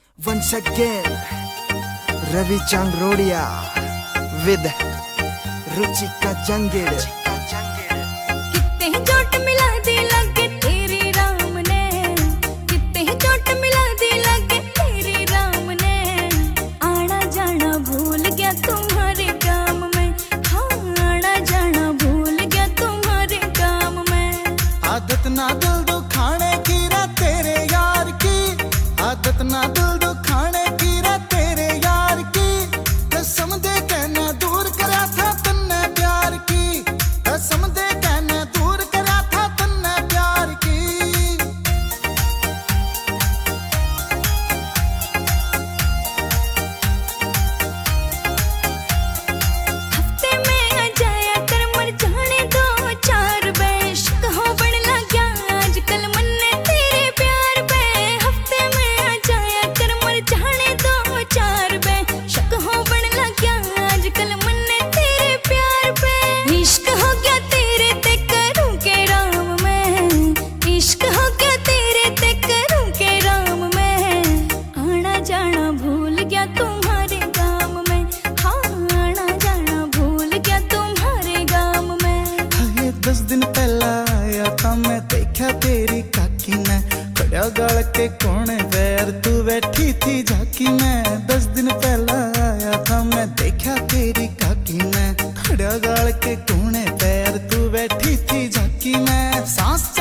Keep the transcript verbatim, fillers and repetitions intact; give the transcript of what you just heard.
Once again, Ravi Changrodia with Ruchika Jangid. कितने ही चोट मिला दी लगे तेरी राम ने, कितने ही चोट मिला दी लगे तेरी राम ने। आना जाना भूल गया तुम्हारे काम में, हाँ आना जाना भूल गया तुम्हारे काम में। आदत ना दिल दुखाने की रा तेरे यार की, आदत ना दिल दुखाने की रा तेरे यार की। कसम दे कहना दूर करा था तन्ने प्यार की, कसम दे कहना दूर करा था तन्ने प्यार की। हफ्ते में आ जाया कर मर जाने दो चार बेशक हो बढ़ लग गया आजकल मन तेरे प्यार पे। हफ्ते में आ जाया कर मर जाने दो चार बेशक हो बढ़ लग गया आजकल मन तेरे प्यार पे। इश्क हो गया तेरे ते करूं के राम में, इश्क हो गया तेरे ते करूं के राम में। आना जाना भूल गया तुम्हारे गाम में, हाँ आना जाना भूल गया तुम्हारे गाम में। हाय दस दिन पहला आया था मैं देखा तेरी काकी ने, खड़ा गल के कोने पैर तू बैठी थी झाकी में। दस दिन पहला आया था मैं देखा तेरी काकी ने, खड़ा गल के कोने पैर तू बैठी थी झाकी में। सांस